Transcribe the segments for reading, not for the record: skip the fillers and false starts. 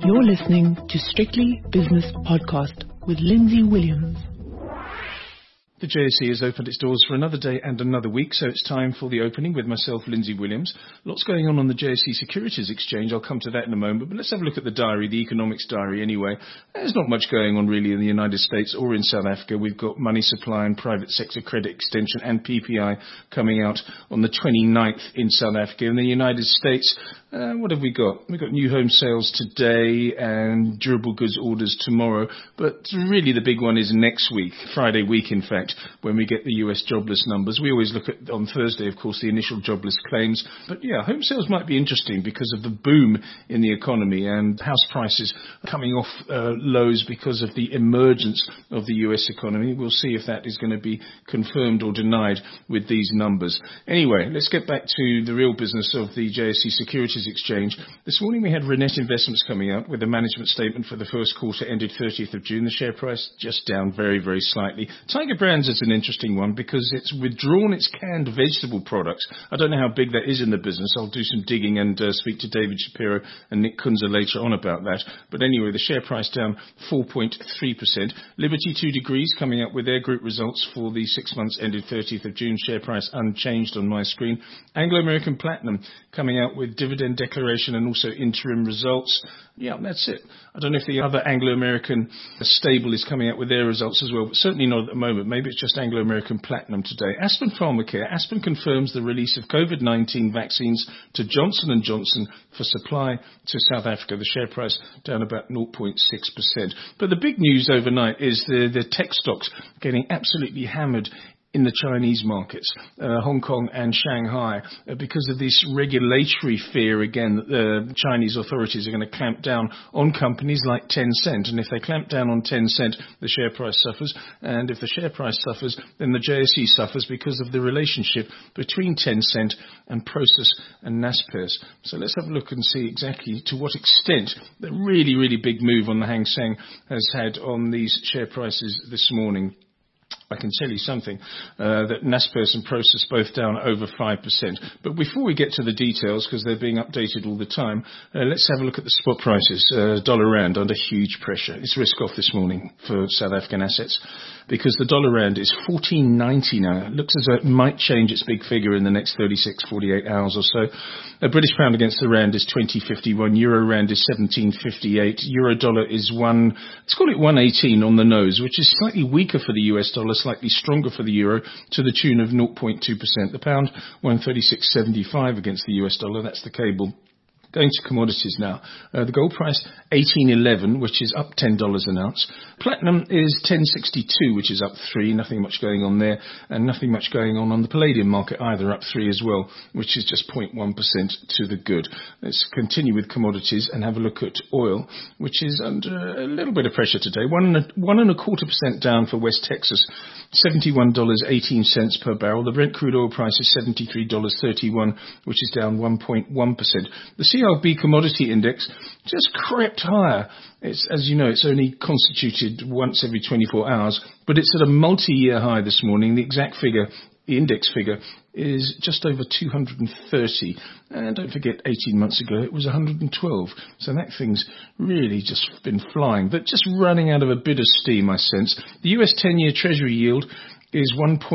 You're listening to Strictly Business Podcast with Lindsay Williams. The JSE has opened its doors for another day and another week, so it's time for the opening with myself, Lindsay Williams. Lots going on the JSE Securities Exchange. I'll come to that in a moment, but let's have a look at the diary, the economics diary anyway. There's not much going on really in the United States or in South Africa. We've got money supply and private sector credit extension and PPI coming out on the 29th in South Africa. In the United States, what have we got? We've got new home sales today and durable goods orders tomorrow, but really the big one is next week, Friday week in fact, when we get the US jobless numbers. We always look at, on Thursday, of course, the initial jobless claims. But yeah, home sales might be interesting because of the boom in the economy and house prices coming off lows because of the emergence of the US economy. We'll see if that is going to be confirmed or denied with these numbers. Anyway, let's get back to the real business of the JSE Securities Exchange. This morning we had Renet Investments coming out with a management statement for the first quarter ended 30th of June. The share price just down very, very slightly. Tiger Brands is an interesting one because it's withdrawn its canned vegetable products. I don't know how big that is in the business. I'll do some digging and speak to David Shapiro and Nick Kunze later on about that. But anyway, the share price down 4.3%. Liberty 2 Degrees coming up with their group results for the 6 months ended 30th of June. Share price unchanged on my screen. Anglo American Platinum coming out with dividend declaration and also interim results. Yeah, that's it. I don't know if the other Anglo American stable is coming out with their results as well, but certainly not at the moment. Maybe it's just Anglo American Platinum today. Aspen Pharmacare. Aspen confirms the release of COVID-19 vaccines to Johnson & Johnson for supply to South Africa. The share price down about 0.6%. But the big news overnight is the tech stocks getting absolutely hammered in the Chinese markets, Hong Kong and Shanghai, because of this regulatory fear again that the Chinese authorities are going to clamp down on companies like Tencent. And if they clamp down on Tencent, the share price suffers. And if the share price suffers, then the JSE suffers because of the relationship between Tencent and Prosus and Naspers. So let's have a look and see exactly to what extent the really, really big move on the Hang Seng has had on these share prices this morning. I can tell you something, that Naspers and Prosus both down over 5%. But before we get to the details, because they're being updated all the time, let's have a look at the spot prices. Dollar Rand under huge pressure. It's risk off this morning for South African assets because the Dollar Rand is 14.90 now. It looks as though it might change its big figure in the next 36, 48 hours or so. A British pound against the Rand is 20.51. Euro Rand is 17.58. Euro dollar is let's call it 1.18 on the nose, which is slightly weaker for the US dollar, slightly stronger for the euro, to the tune of 0.2%. The pound, 136.75 against the US dollar. That's the cable. Going to commodities now. The gold price, $18.11, which is up $10 an ounce. Platinum is $10.62, which is up 3. Nothing much going on there. And nothing much going on the palladium market either, up 3 as well, which is just 0.1% to the good. Let's continue with commodities and have a look at oil, which is under a little bit of pressure today. 1.25% down for West Texas, $71.18 per barrel. The Brent crude oil price is $73.31, which is down 1.1%. The CRB commodity index just crept higher. It's, as you know, it's only constituted once every 24 hours, but it's at a multi-year high this morning. The exact figure, the index figure, is just over 230. And don't forget, 18 months ago, it was 112. So that thing's really just been flying, but just running out of a bit of steam, I sense. The US 10-year Treasury yield is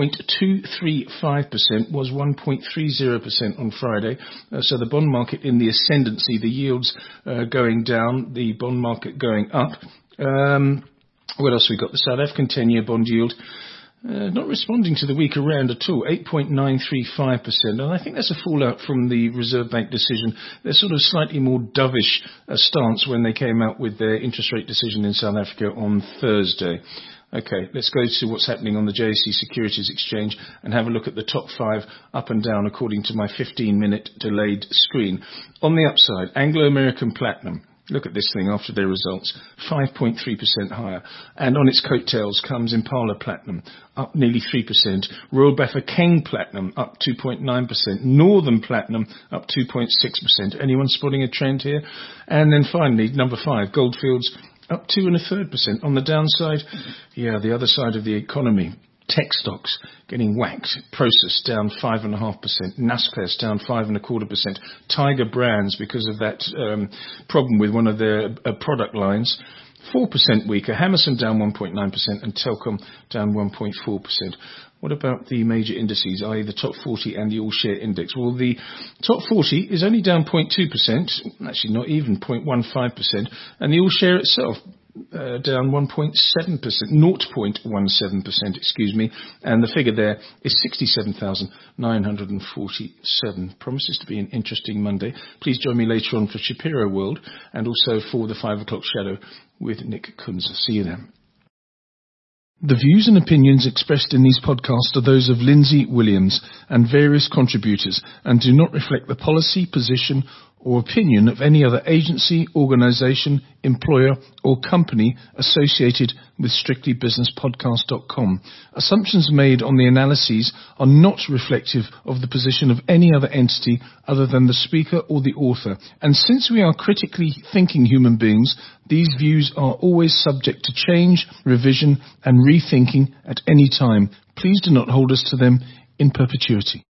1.235%, was 1.30% on Friday. So the bond market in the ascendancy, the yields going down, the bond market going up. What else we got? The South African 10-year bond yield not responding to the weaker rand at all, 8.935%. And I think that's a fallout from the Reserve Bank decision. They're sort of slightly more dovish stance when they came out with their interest rate decision in South Africa on Thursday. Okay, let's go to what's happening on the JSE Securities Exchange and have a look at the top 5 up and down according to my 15-minute delayed screen. On the upside, Anglo American Platinum. Look at this thing after their results, 5.3% higher. And on its coattails comes Impala Platinum, up nearly 3%. Royal Bafokeng Platinum, up 2.9%. Northern Platinum, up 2.6%. Anyone spotting a trend here? And then finally, number 5, Gold Fields, up 2.33%. On the downside, the other side of the economy. Tech stocks getting whacked. Prosus down 5.5%. Naspers down 5.25%. Tiger Brands, because of that problem with one of their product lines, 4% weaker. Hammerson down 1.9% and Telcom down 1.4%. What about the major indices, i.e. the top 40 and the all-share index? Well, the top 40 is only down 0.2%, actually not even 0.15%, and the all-share itself down 0.17%, excuse me, and the figure there is 67,947. Promises to be an interesting Monday. Please join me later on for Shapiro World and also for the 5 o'clock shadow with Nick Kunze. See you then. The views and opinions expressed in these podcasts are those of Lindsay Williams and various contributors and do not reflect the policy, position or opinion of any other agency, organisation, employer or company associated with strictlybusinesspodcast.com. Assumptions made on the analyses are not reflective of the position of any other entity other than the speaker or the author. And since we are critically thinking human beings, these views are always subject to change, revision and rethinking at any time. Please do not hold us to them in perpetuity.